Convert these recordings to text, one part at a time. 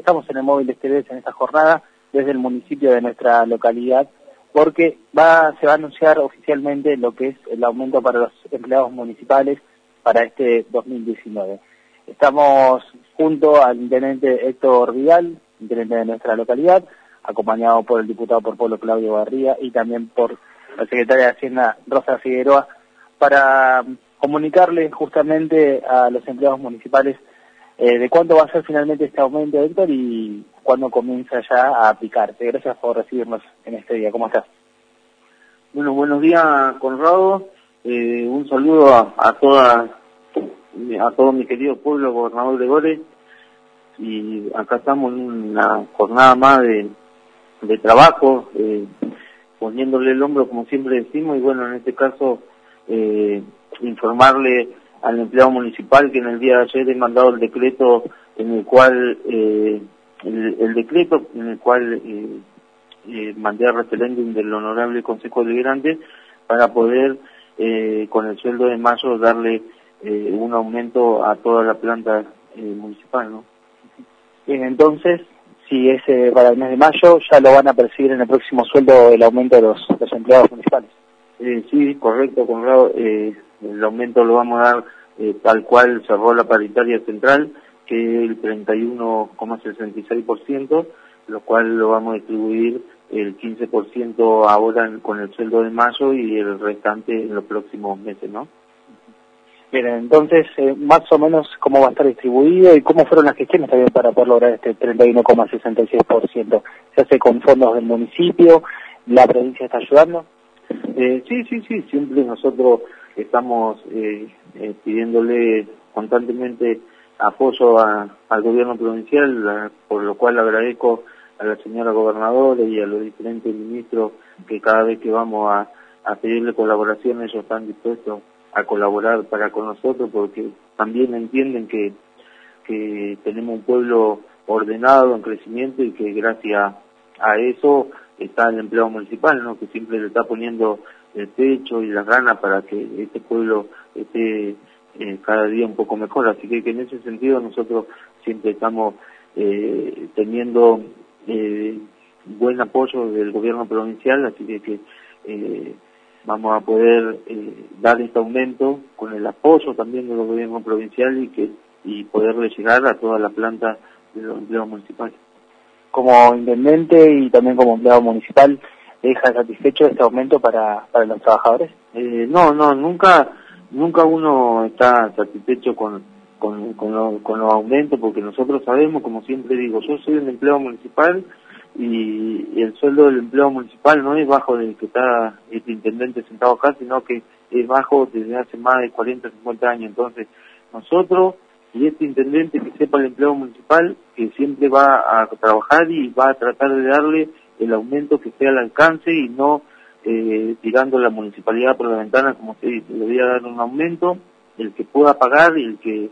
estamos en el móvil de Esteves en esta jornada desde el municipio de nuestra localidad, porque se va a anunciar oficialmente lo que es el aumento para los empleados municipales para este 2019. Estamos junto al intendente Héctor Vidal, intendente de nuestra localidad, acompañado por el diputado por Pueblo Claudio Barría y también por la secretaria de Hacienda Rosa Figueroa, para comunicarle justamente a los empleados municipales de cuánto va a ser finalmente este aumento, Héctor, y cuándo comienza ya a aplicarse. Gracias por recibirnos en este día. ¿Cómo estás? Bueno, buenos días, Conrado. Un saludo a todo mi querido pueblo, gobernador de Gore. Y acá estamos en una jornada más de trabajo, poniéndole el hombro, como siempre decimos, y bueno, en este caso, informarle al empleado municipal que en el día de ayer he mandado el decreto en el cual, mandé a referéndum del Honorable Consejo Deliberante para poder, con el sueldo de mayo, darle un aumento a toda la planta municipal, ¿no? Bien, entonces, si es para el mes de mayo, ya lo van a percibir en el próximo sueldo el aumento de los empleados municipales. Sí, correcto, Conrado. El aumento lo vamos a dar tal cual cerró la paritaria central, que es el 31,66%, lo cual lo vamos a distribuir el 15% ahora con el sueldo de mayo y el restante en los próximos meses, ¿no? Bien, entonces, más o menos, ¿cómo va a estar distribuido y cómo fueron las gestiones también para poder lograr este 31,66%? ¿Se hace con fondos del municipio? ¿La provincia está ayudando? Sí, siempre nosotros estamos pidiéndole constantemente apoyo al gobierno provincial, por lo cual agradezco a la señora gobernadora y a los diferentes ministros que cada vez que vamos a pedirle colaboración ellos están dispuestos a colaborar para con nosotros, porque también entienden que tenemos un pueblo ordenado, en crecimiento, y que gracias a eso está el empleado municipal, ¿no? Que siempre le está poniendo el pecho y las ganas para que este pueblo esté cada día un poco mejor. Así que en ese sentido nosotros siempre estamos teniendo buen apoyo del gobierno provincial, así que vamos a poder dar este aumento con el apoyo también del gobierno provincial y poderle llegar a toda la planta de los empleados municipales. Como intendente y también como empleado municipal, ¿deja satisfecho este aumento para los trabajadores? No, nunca uno está satisfecho con los aumentos, porque nosotros sabemos, como siempre digo, yo soy un empleado municipal y el sueldo del empleado municipal no es bajo del que está este intendente sentado acá, sino que es bajo desde hace más de 40, 50 años. Entonces, nosotros y este intendente, que sepa el empleado municipal, que siempre va a trabajar y va a tratar de darle el aumento que esté al alcance y no tirando la municipalidad por la ventana, como se dice. Le voy a dar un aumento, el que pueda pagar y el que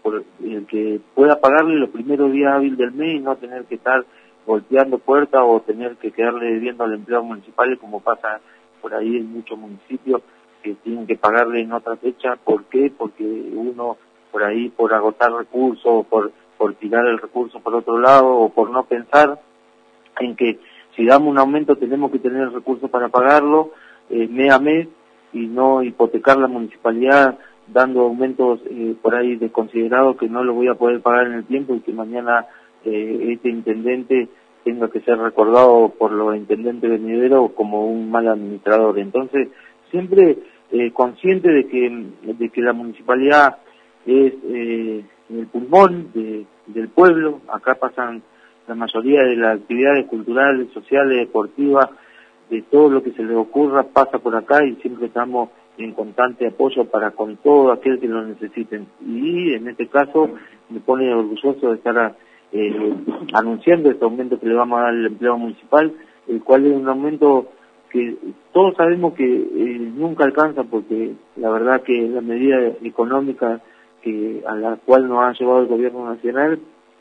pueda pagarle los primeros días hábiles del mes y no tener que estar golpeando puertas o tener que quedarle debiendo al empleado municipal, como pasa por ahí en muchos municipios que tienen que pagarle en otra fecha. ¿Por qué? Porque uno por ahí, por agotar recursos, por tirar el recurso por otro lado, o por no pensar en que si damos un aumento tenemos que tener recursos para pagarlo mes a mes y no hipotecar la municipalidad dando aumentos por ahí desconsiderados que no lo voy a poder pagar en el tiempo y que mañana este intendente tenga que ser recordado por los intendentes venideros como un mal administrador. Entonces, siempre consciente de que la municipalidad es el pulmón del pueblo. Acá pasan la mayoría de las actividades culturales, sociales, deportivas, de todo lo que se les ocurra pasa por acá y siempre estamos en constante apoyo para con todo aquel que lo necesiten. Y en este caso me pone orgulloso de estar anunciando este aumento que le vamos a dar al empleado municipal, el cual es un aumento que todos sabemos que nunca alcanza, porque la verdad que la medida económica a la cual nos ha llevado el gobierno nacional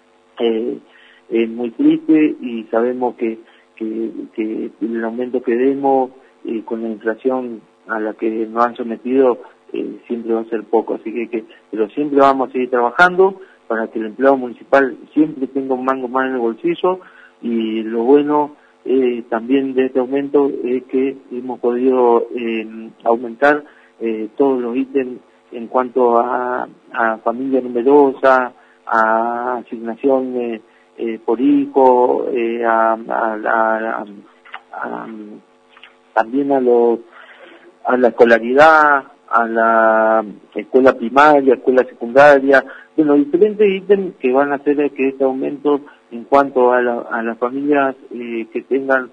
es muy triste, y sabemos que el aumento que demos con la inflación a la que nos han sometido siempre va a ser poco, así pero siempre vamos a seguir trabajando para que el empleado municipal siempre tenga un mango más en el bolsillo. Y lo bueno también de este aumento es que hemos podido aumentar todos los ítems en cuanto a familia numerosa, a asignación por hijo, también a la escolaridad, a la escuela primaria, escuela secundaria, bueno, diferentes ítems que van a hacer que este aumento en cuanto a las familias que tengan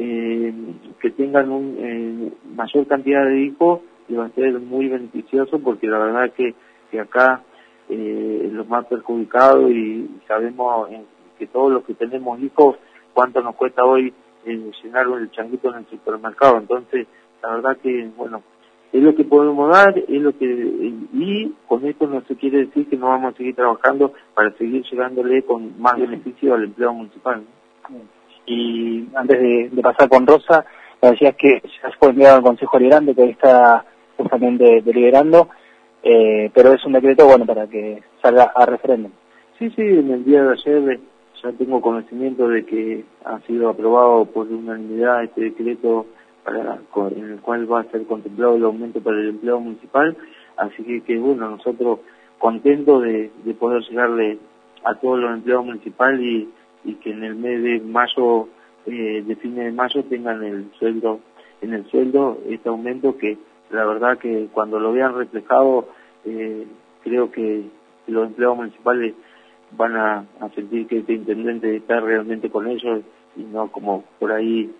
mayor cantidad de hijos, le va a ser muy beneficioso, porque la verdad que acá los más perjudicados, y sabemos que todos los que tenemos hijos, cuánto nos cuesta hoy llenar el changuito en el supermercado. Entonces, la verdad que, bueno, es lo que podemos dar, es lo que, y con esto no se quiere decir que no vamos a seguir trabajando para seguir llegándole con más beneficio al empleado municipal, ¿no? Y antes de pasar con Rosa, me decías que ya fue enviado al Consejo Deliberante, que hoy está justamente deliberando, pero es un decreto, bueno, para que salga a referéndum. Sí, en el día de ayer ya tengo conocimiento de que ha sido aprobado por unanimidad este decreto en el cual va a ser contemplado el aumento para el empleado municipal, así que bueno, nosotros contentos de poder llegarle a todos los empleados municipales y que en el mes de mayo, de fines de mayo, tengan en el sueldo este aumento, que la verdad que cuando lo vean reflejado, creo que los empleados municipales van a sentir que este intendente está realmente con ellos, y no como por ahí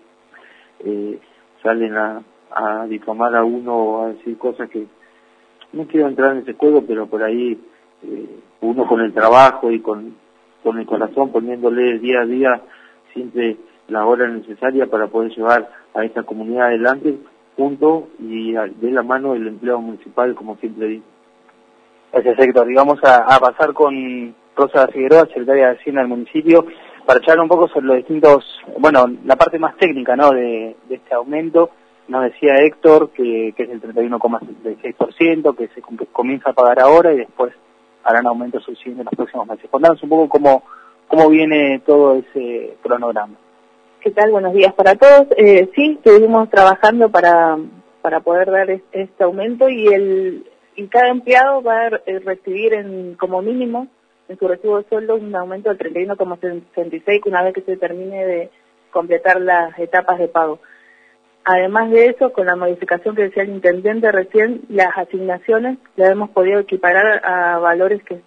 salen a difamar a uno o a decir cosas que no quiero entrar en ese juego, pero por ahí uno con el trabajo y con el corazón poniéndole día a día siempre la hora necesaria para poder llevar a esta comunidad adelante, junto y de la mano del empleado municipal, como siempre digo. Gracias, Héctor. Y vamos a pasar con Rosa Figueroa, secretaria de Hacienda del municipio, para charlar un poco sobre los distintos, bueno, la parte más técnica, ¿no?, de este aumento. Nos decía Héctor que es el 31,76%, que se comienza a pagar ahora y después harán aumento subsiguiente en los próximos meses. Contanos un poco cómo viene todo ese cronograma. ¿Qué tal? Buenos días para todos. Sí, estuvimos trabajando para poder dar este aumento, y cada empleado va a recibir como mínimo en su recibo de sueldo un aumento del 31,66 una vez que se termine de completar las etapas de pago. Además de eso, con la modificación que decía el intendente recién, las asignaciones las hemos podido equiparar a valores que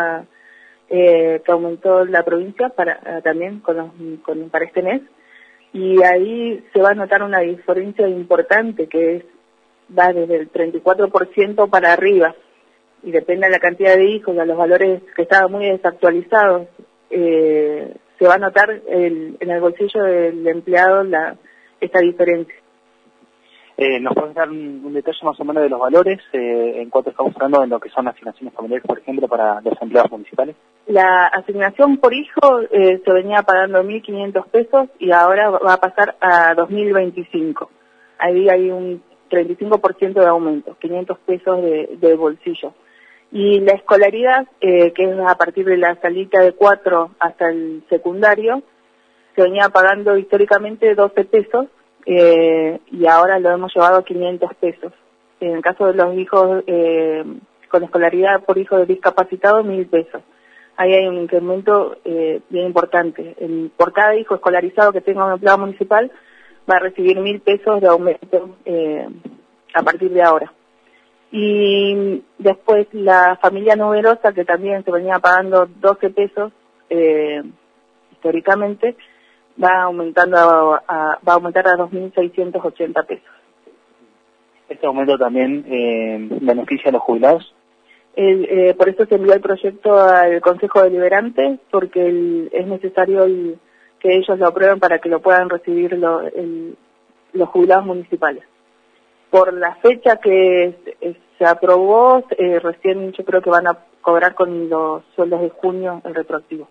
aumentó la provincia también para este mes, y ahí se va a notar una diferencia importante que va desde el 34% para arriba, y depende de la cantidad de hijos y a los valores que estaban muy desactualizados, se va a notar en el bolsillo del empleado esta diferencia. ¿Nos puedes dar un detalle más o menos de los valores en cuanto estamos hablando de lo que son asignaciones familiares, por ejemplo, para los empleados municipales? La asignación por hijo se venía pagando 1.500 pesos y ahora va a pasar a 2.025. Ahí hay un 35% de aumento, 500 pesos de bolsillo. Y la escolaridad, que es a partir de la salita de 4 hasta el secundario, se venía pagando históricamente 12 pesos, y ahora lo hemos llevado a 500 pesos. En el caso de los hijos con escolaridad por hijo de discapacitado, 1.000 pesos. Ahí hay un incremento bien importante. Por cada hijo escolarizado que tenga un empleado municipal, va a recibir 1.000 pesos de aumento a partir de ahora. Y después la familia numerosa, que también se venía pagando 12 pesos históricamente, va a aumentar a 2.680 pesos. ¿Este aumento también beneficia a los jubilados? Por eso se envió el proyecto al Consejo Deliberante, porque es necesario que ellos lo aprueben para que lo puedan recibir los jubilados municipales. Por la fecha que se aprobó, recién yo creo que van a cobrar con los sueldos de junio el retroactivo.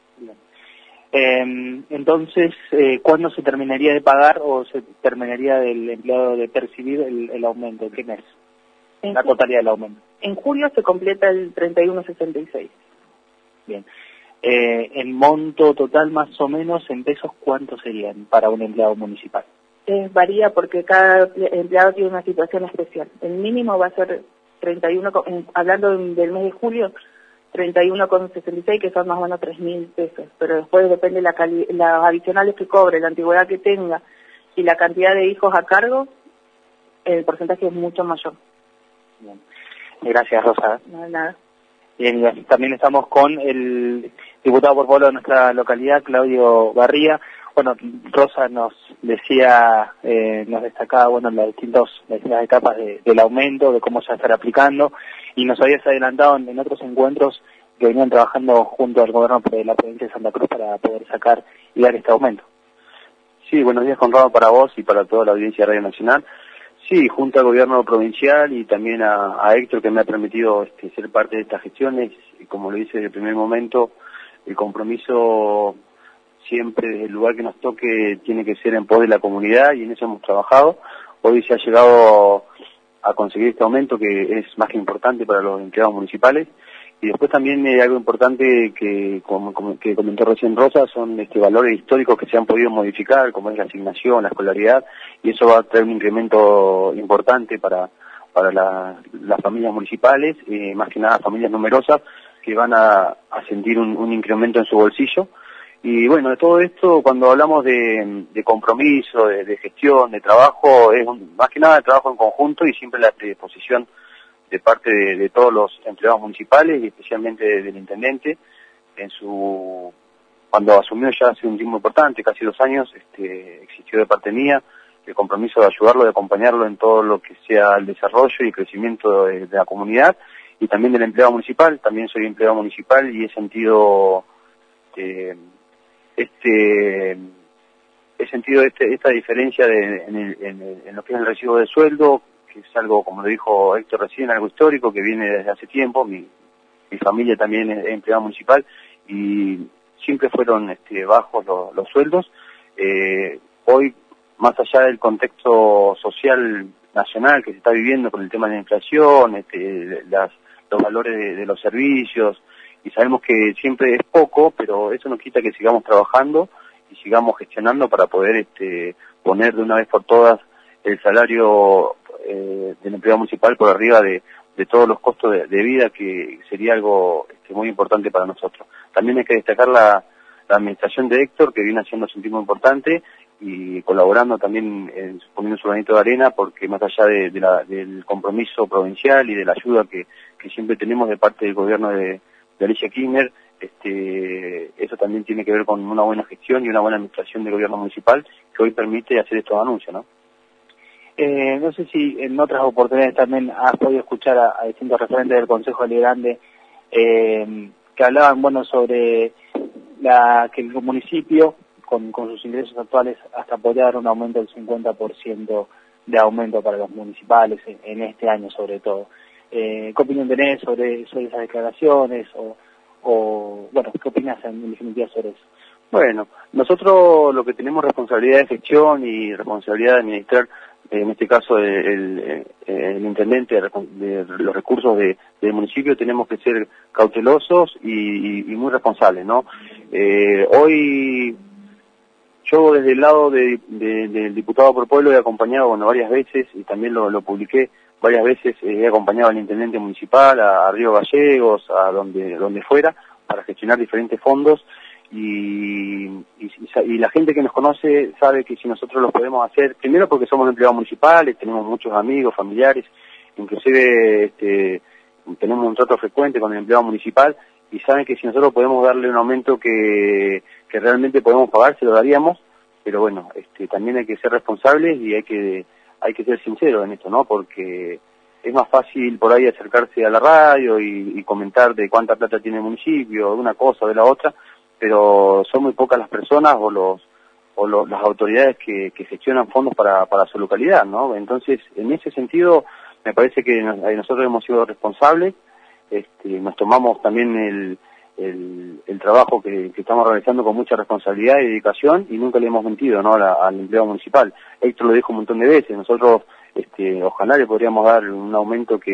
Entonces, ¿cuándo se terminaría de pagar o se terminaría del empleado de percibir el aumento? ¿En qué mes? La totalidad del aumento. En julio se completa el 31,66. Bien. ¿El monto total más o menos en pesos cuánto serían para un empleado municipal? Varía porque cada empleado tiene una situación especial. El mínimo va a ser 31, hablando del mes de julio, 31,66, que son más o menos 3.000 pesos. Pero después depende las adicionales que cobre, la antigüedad que tenga y la cantidad de hijos a cargo, el porcentaje es mucho mayor. Bien. Gracias, Rosa. No, nada. Bien, y también estamos con el diputado por pueblo de nuestra localidad, Claudio Barría. Bueno, Rosa nos decía, nos destacaba, bueno, las distintas etapas del aumento, de cómo se va a estar aplicando, y nos habías adelantado en otros encuentros que venían trabajando junto al gobierno de la provincia de Santa Cruz para poder sacar y dar este aumento. Sí, buenos días, Conrado, para vos y para toda la audiencia de Radio Nacional. Sí, junto al gobierno provincial y también a Héctor, que me ha permitido ser parte de estas gestiones, y como lo hice desde el primer momento, el compromiso siempre desde el lugar que nos toque tiene que ser en pos de la comunidad, y en eso hemos trabajado. Hoy se ha llegado a conseguir este aumento, que es más que importante para los empleados municipales. Y después también algo importante que comentó recién Rosa, son valores históricos que se han podido modificar, como es la asignación, la escolaridad, y eso va a traer un incremento importante para las familias municipales, más que nada familias numerosas, que van a sentir un incremento en su bolsillo. Y bueno, de todo esto, cuando hablamos de compromiso, de gestión, de trabajo, es más que nada de trabajo en conjunto y siempre la predisposición de parte de todos los empleados municipales y especialmente del intendente. Cuando asumió ya hace un tiempo importante, casi 2 años, existió de parte mía el compromiso de ayudarlo, de acompañarlo en todo lo que sea el desarrollo y de la comunidad, y también del empleado municipal. También soy empleado municipal y he sentido esta diferencia en lo que es el recibo de sueldo, que es algo, como lo dijo Héctor recién, algo histórico que viene desde hace tiempo. Mi familia también es empleada municipal y siempre fueron bajos los sueldos. Hoy, más allá del contexto social nacional que se está viviendo con el tema de la inflación, los valores de los servicios, y sabemos que siempre es poco, pero eso no quita que sigamos trabajando y sigamos gestionando para poder poner de una vez por todas el salario del empleado municipal por arriba de todos los costos de vida, que sería algo muy importante para nosotros. También hay que destacar la administración de Héctor, que viene haciendo un tiempo importante y colaborando también, poniendo su granito de arena, porque más allá del compromiso provincial y de la ayuda que siempre tenemos de parte del gobierno de Alicia Kirchner, eso también tiene que ver con una buena gestión y una buena administración del gobierno municipal, que hoy permite hacer estos anuncios, ¿no? No sé si en otras oportunidades también has podido escuchar a distintos referentes del Consejo Deliberante que hablaban, bueno, sobre que el municipio, con sus ingresos actuales, hasta apoyar un aumento del 50% de aumento para los municipales en este año sobre todo. ¿Qué opinión tenés sobre esas declaraciones? Bueno, ¿qué opinas en definitiva sobre eso? Bueno, nosotros lo que tenemos responsabilidad de gestión y responsabilidad de administrar, en este caso el intendente de los recursos del municipio, tenemos que ser cautelosos y muy responsables, ¿no? Hoy yo desde el lado del diputado por pueblo he acompañado, varias veces, y también lo publiqué varias veces, he acompañado al intendente municipal, a Río Gallegos, a donde fuera, para gestionar diferentes fondos, y la gente que nos conoce sabe que si nosotros lo podemos hacer, primero porque somos empleados municipales, tenemos muchos amigos, familiares, inclusive tenemos un trato frecuente con el empleado municipal, y saben que si nosotros podemos darle un aumento que realmente podemos pagar, se lo daríamos. Pero bueno, también hay que ser responsables y hay que ser sinceros en esto, ¿no? Porque es más fácil por ahí acercarse a la radio y comentar de cuánta plata tiene el municipio, de una cosa o de la otra, pero son muy pocas las personas las autoridades que gestionan fondos para su localidad, ¿no? Entonces, en ese sentido, me parece que nosotros hemos sido responsables, nos tomamos también el trabajo que estamos realizando con mucha responsabilidad y dedicación, y nunca le hemos mentido, ¿no? al empleado municipal. Héctor lo dijo un montón de veces, nosotros ojalá le podríamos dar un aumento que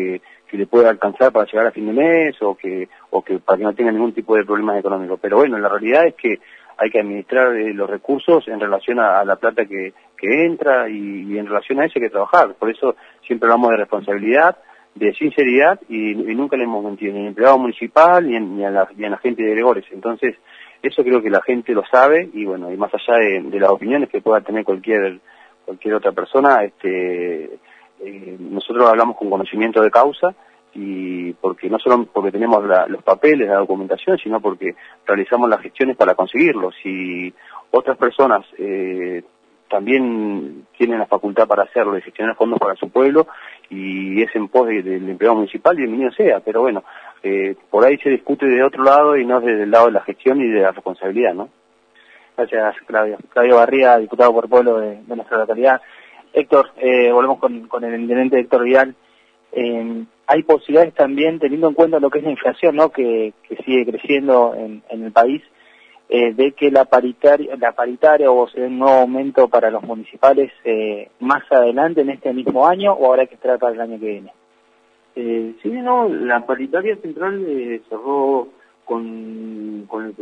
le pueda alcanzar para llegar a fin de mes o que para que no tenga ningún tipo de problemas económicos. Pero bueno, la realidad es que hay que administrar los recursos en relación a la plata que entra y en relación a eso hay que trabajar. Por eso siempre hablamos de responsabilidad, de sinceridad y nunca le hemos mentido ni al empleado municipal ni a la gente de Gregores. Entonces, eso creo que la gente lo sabe y bueno, y más allá de las opiniones que pueda tener cualquier otra persona, nosotros hablamos con conocimiento de causa y porque no solo porque tenemos los papeles, la documentación, sino porque realizamos las gestiones para conseguirlos. Si otras personas también tienen la facultad para hacerlo y gestionar fondos para su pueblo y es en pos del empleado municipal, bienvenido sea, pero bueno, por ahí se discute de otro lado y no desde el lado de la gestión y de la responsabilidad, ¿no? Gracias, Claudio. Claudio Barría, diputado por pueblo de nuestra localidad. Héctor, volvemos con el intendente Héctor Vidal. Hay posibilidades también, teniendo en cuenta lo que es la inflación, ¿no?, que sigue creciendo en el país, de que la paritaria o se dé un nuevo aumento para los municipales más adelante en este mismo año, o habrá que esperar para el año que viene. Sí, no, la paritaria central cerró con el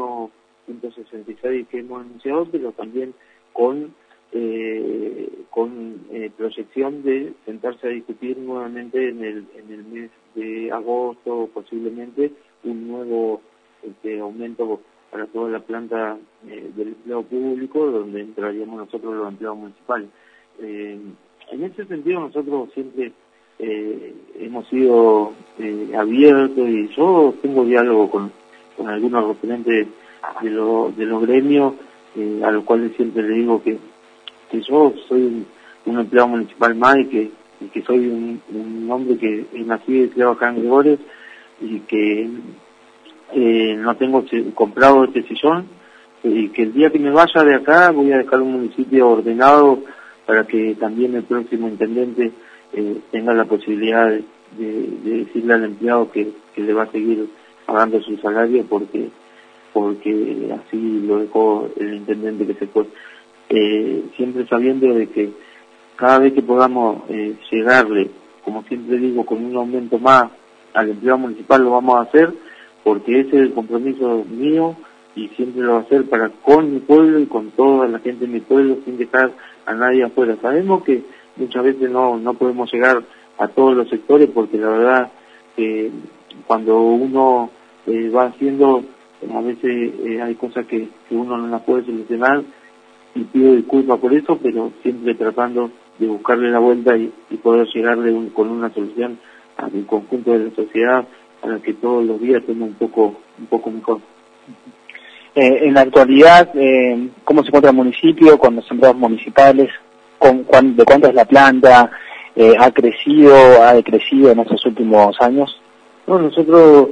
31.66 que hemos anunciado, pero también con proyección de sentarse a discutir nuevamente en el mes de agosto, posiblemente un nuevo aumento para toda la planta del empleo público, donde entraríamos nosotros los empleados municipales. En ese sentido nosotros siempre hemos sido abiertos y yo tengo diálogo con algunos referentes de los gremios, a los cuales siempre le digo que yo soy un empleado municipal más y que soy un hombre que es nacido y criado acá en Gregores y que no tengo comprado este sillón y que el día que me vaya de acá voy a dejar un municipio ordenado para que también el próximo intendente tenga la posibilidad de decirle al empleado que le va a seguir pagando su salario porque así lo dejó el intendente que se fue. Siempre sabiendo de que cada vez que podamos llegarle, como siempre digo, con un aumento más al empleado municipal lo vamos a hacer, porque ese es el compromiso mío y siempre lo voy a hacer para con mi pueblo y con toda la gente de mi pueblo sin dejar a nadie afuera. Sabemos que muchas veces no podemos llegar a todos los sectores porque la verdad que cuando uno va haciendo, a veces hay cosas que uno no las puede solucionar y pido disculpas por eso, pero siempre tratando de buscarle la vuelta y poder llegarle con una solución al conjunto de la sociedad para que todos los días estemos un poco mejor. En la actualidad, ¿cómo se encuentra el municipio con los empleados municipales? ¿De cuánto es la planta? ¿Ha crecido, ha decrecido en estos últimos años? No, nosotros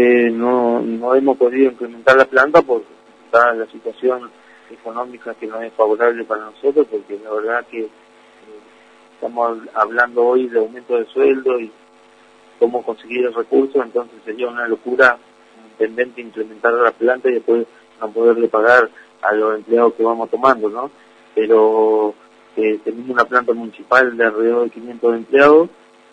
no hemos podido incrementar la planta porque está la situación económica que no es favorable para nosotros, porque la verdad que estamos hablando hoy de aumento de sueldo y cómo conseguir el recurso, entonces sería una locura intendente implementar la planta y después no poderle pagar a los empleados que vamos tomando, ¿no? Pero tenemos una planta municipal de alrededor de 500 empleados,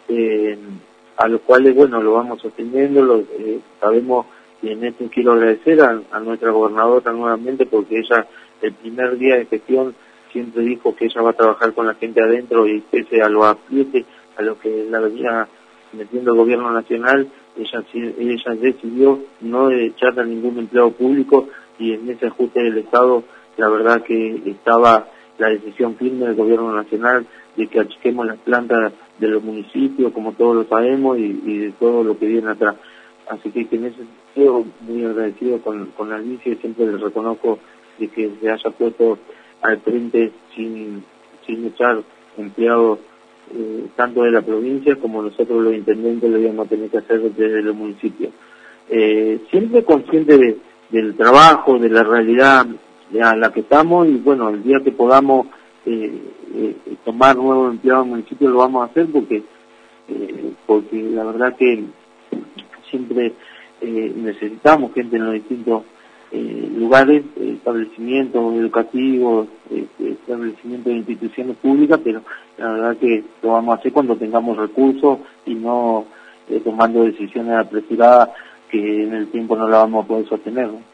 a los cuales, bueno, lo vamos sosteniendo, sabemos, y en esto quiero agradecer a nuestra gobernadora nuevamente, porque ella, el primer día de gestión, siempre dijo que ella va a trabajar con la gente adentro y pese a los aprietes, a lo que la venía metiendo el gobierno nacional, ella decidió no echar a ningún empleado público y en ese ajuste del Estado, la verdad que estaba la decisión firme del gobierno nacional de que achiquemos las plantas de los municipios, como todos lo sabemos, y de todo lo que viene atrás. Así que en ese sentido, muy agradecido con la Alicia, y siempre le reconozco de que se haya puesto al frente sin echar empleados tanto de la provincia como nosotros los intendentes lo íbamos a tener que hacer desde los municipios. Siempre consciente del trabajo, de la realidad a la que estamos, y bueno, el día que podamos tomar nuevos empleados en el municipio lo vamos a hacer porque la verdad que siempre necesitamos gente en los distintos lugares, establecimientos educativos, establecimientos de instituciones públicas, pero la verdad que lo vamos a hacer cuando tengamos recursos y no tomando decisiones apresuradas que en el tiempo no la vamos a poder sostener, ¿no?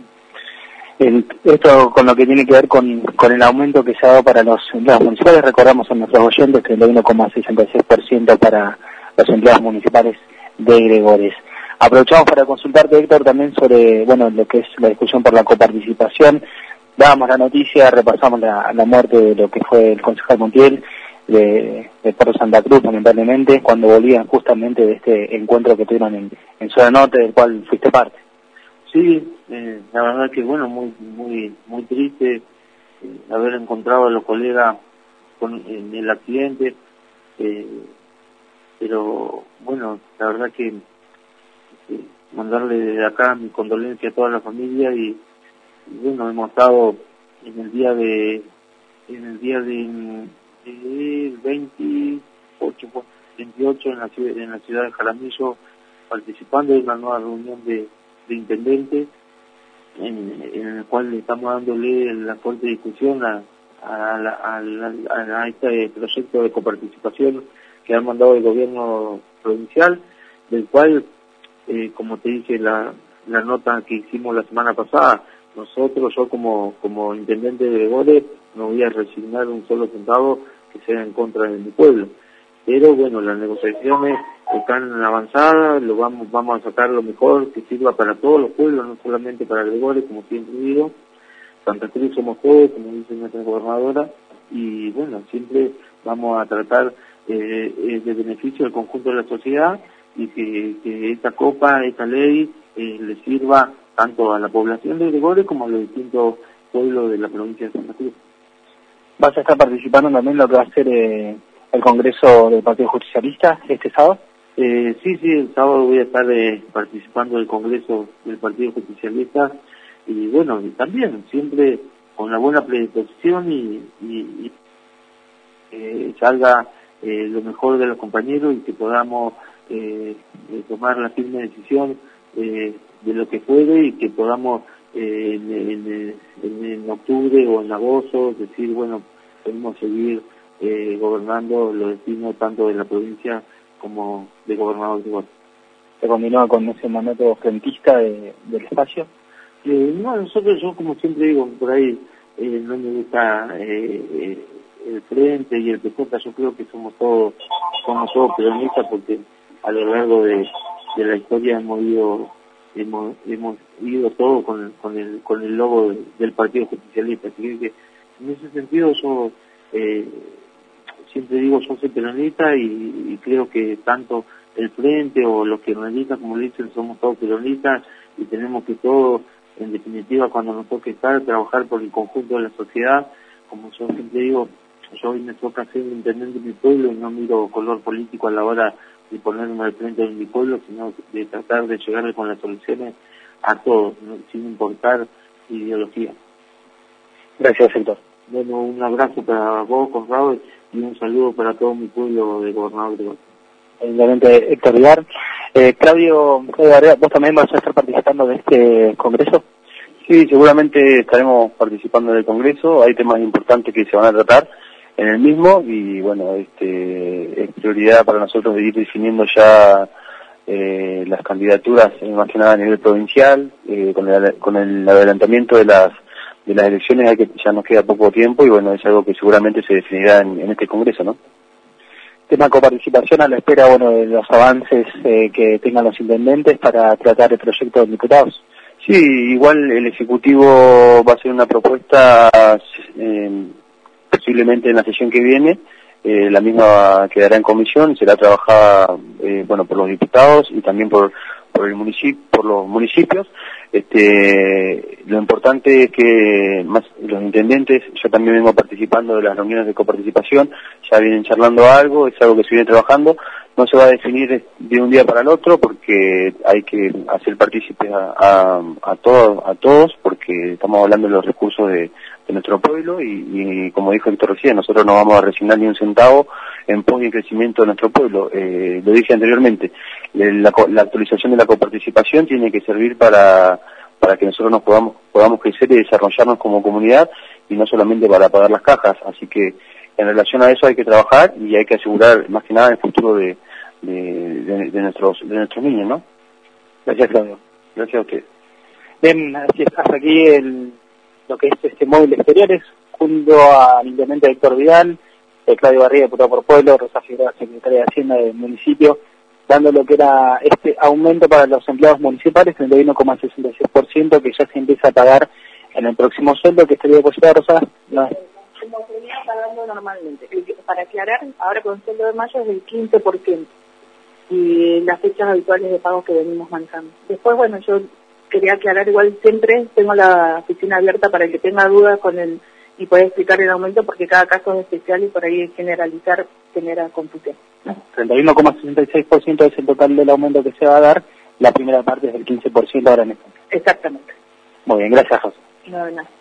Esto con lo que tiene que ver con el aumento que se ha dado para los empleados municipales, recordamos a nuestros oyentes que el 1,66% para los empleados municipales de Gregores. Aprovechamos para consultarte, Héctor, también sobre lo que es la discusión por la coparticipación. Dábamos la noticia, repasamos la muerte de lo que fue el concejal Montiel de Puerto Santa Cruz, lamentablemente, cuando volvían justamente de este encuentro que tuvieron en Zona Norte, del cual fuiste parte. Sí, la verdad que muy triste haber encontrado a los colegas en el accidente, pero bueno, la verdad que mandarle de acá mi condolencia a toda la familia y bueno, hemos estado en el día del 28 en la ciudad de Jaramillo, participando en una nueva reunión de intendente en el cual estamos dándole la fuerte discusión a este proyecto de coparticipación que ha mandado el gobierno provincial, del cual como te dije la nota que hicimos la semana pasada, yo como intendente de Gregores no voy a resignar un solo centavo que sea en contra de mi pueblo. Pero bueno, las negociaciones están avanzadas, vamos a sacar lo mejor que sirva para todos los pueblos, no solamente para Gregores, como siempre digo. Santa Cruz somos todos, como dice nuestra gobernadora, y bueno, siempre vamos a tratar de beneficio del conjunto de la sociedad y que esta ley le sirva tanto a la población de Gregores como a los distintos pueblos de la provincia de Santa Cruz. ¿Vas a estar participando también en lo que va a ser el Congreso del Partido Justicialista este sábado? Sí, el sábado voy a estar participando del Congreso del Partido Justicialista y bueno, también siempre con la buena predisposición y salga lo mejor de los compañeros y que podamos tomar la firme decisión de lo que puede y que podamos en octubre o en agosto decir, bueno, podemos seguir gobernando los destinos tanto de la provincia como de gobernador de Guatemala. ¿Se combinó con ese mandato frentista del espacio? No, yo como siempre digo, por ahí no me gusta el frente y el PJ, yo creo que somos todos peronistas porque a lo largo de la historia hemos ido todo con el logo del Partido Justicialista, así que en ese sentido yo siempre digo, yo soy peronista y creo que tanto el frente o los que realizan, como dicen, somos todos peronistas y tenemos que todos, en definitiva, cuando nos toque trabajar por el conjunto de la sociedad. Como yo siempre digo, yo hoy me toca ser intendente de mi pueblo y no miro color político a la hora de ponerme al frente de mi pueblo, sino de tratar de llegarle con las soluciones a todos, ¿no? Sin importar ideología. Gracias, Héctor. Bueno, un abrazo para vos, Conrado, y un saludo para todo mi pueblo de Gobernador de Guatemala. Evidentemente, Héctor Vigar. Claudio Varela, ¿vos también vas a estar participando de este congreso? Sí, seguramente estaremos participando del congreso. Hay temas importantes que se van a tratar en el mismo y bueno, es prioridad para nosotros de ir definiendo ya las candidaturas, más que nada a nivel provincial, con el adelantamiento de las elecciones ya nos queda poco tiempo y bueno, es algo que seguramente se definirá en este congreso, ¿no? Tema coparticipación a la espera, de los avances que tengan los intendentes para tratar el proyecto de diputados. Sí, igual el Ejecutivo va a hacer una propuesta posiblemente en la sesión que viene, la misma quedará en comisión, será trabajada por los diputados y también por los municipios. Lo importante es que más los intendentes, yo también vengo participando de las reuniones de coparticipación, ya vienen charlando algo, es algo que se viene trabajando, no se va a definir de un día para el otro porque hay que hacer partícipes a todos porque estamos hablando de los recursos de nuestro pueblo y como dijo Héctor recién, nosotros no vamos a resignar ni un centavo en pos y en crecimiento de nuestro pueblo. Lo dije anteriormente, la actualización de la coparticipación tiene que servir para que nosotros nos podamos crecer y desarrollarnos como comunidad y no solamente para pagar las cajas. Así que en relación a eso hay que trabajar y hay que asegurar más que nada el futuro de nuestros niños, ¿no? Gracias, Claudio. Gracias a usted. Bien, así es, hasta aquí lo que es este móvil exteriores, junto al intendente Héctor Vidal, Claudio Barriga, diputado por Pueblo, Rosa Figueroa, secretaria de Hacienda del municipio, dando lo que era este aumento para los empleados municipales, 31,66%, que ya se empieza a pagar en el próximo sueldo, que estaría depositado, Rosa. No. Como se venía pagando normalmente. Para aclarar, ahora con el sueldo de mayo es del 15%, y las fechas habituales de pago que venimos manejando. Después, bueno, yo quería aclarar, igual siempre tengo la oficina abierta para el que tenga dudas con el y puede explicar el aumento, porque cada caso es especial y por ahí generalizar genera confusión. 31,66% es el total del aumento que se va a dar, la primera parte es del 15% ahora en este. Exactamente. Muy bien, gracias, José. No, de nada.